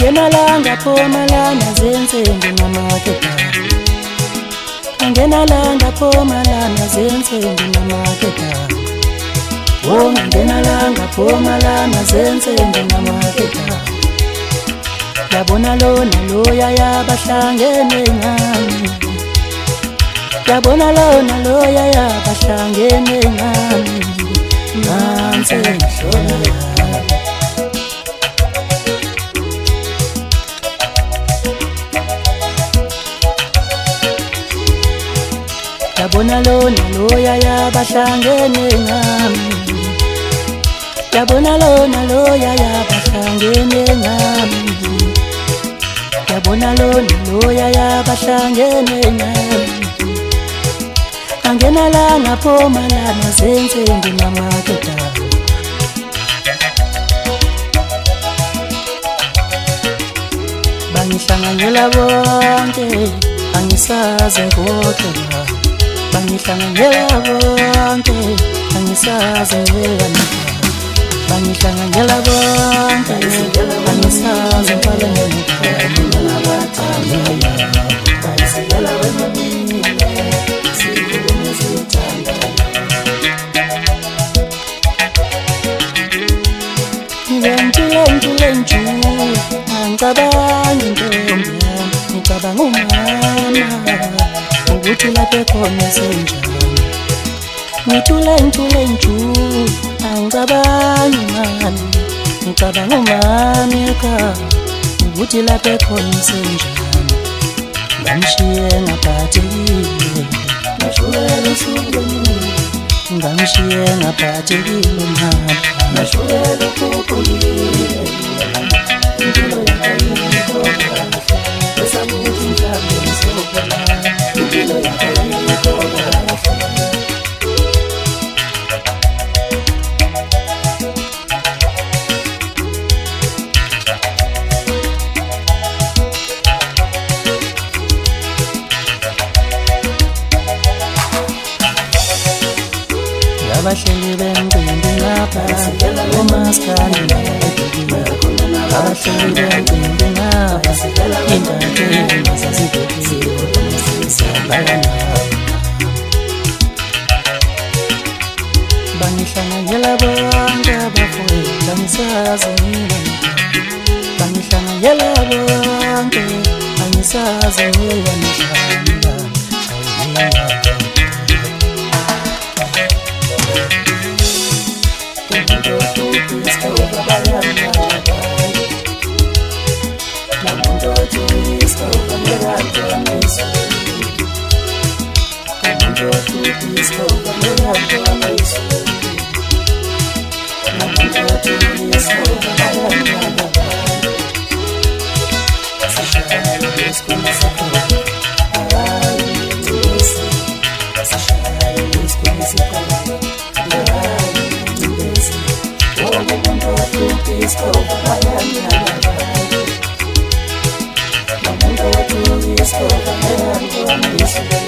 Angena la ngaphuma lana zensimbi namaketa. Angena la ngaphuma lana zensimbi namaketa. Oh angena la ngaphuma lana zensimbi namaketa. Yabona lona loya yabahlangene ngami. Yabona lona loya yabahlangene ngami. Nansi ngihlola Yabona lona loya yabahlangene ngami. Yabona lona loya yabahlangene ngami. Yabona lona loya yabahlangene ngami. Angena la ngaphuma lana zensimbi namaketa. Bangihlanganyela bonke angisaze kodwa. Bangihlanganyela bonke angisaze wena. Bangihlanganyela bonke angisaze ngale Lenju angicabangi ntombi yami, ngicabanga umama ukuthi lapha khona senjani. Ngithulenju angicabangi mani, ngicabanga umama ekhaya ukuthi lapha khona senjani. Ngamshiye ngaphathekile, ngashukela usukwini. Ngamshiye ngaphathekile mama, ngashukela ukukholile. Impilo yakho ikhona, besamuthi mhlawumbe ngizophela. Impilo yakho ikhona. Abahleli bemcimbi ngapha umaskandi nabakhuluma. Abahleli bemcimbi ngapha indatheli zasibhekile. Bangihlanganyela bonke abafowethu angisazi mina. Bangihlanganyela bonke angisazi wena mhlanga. Discover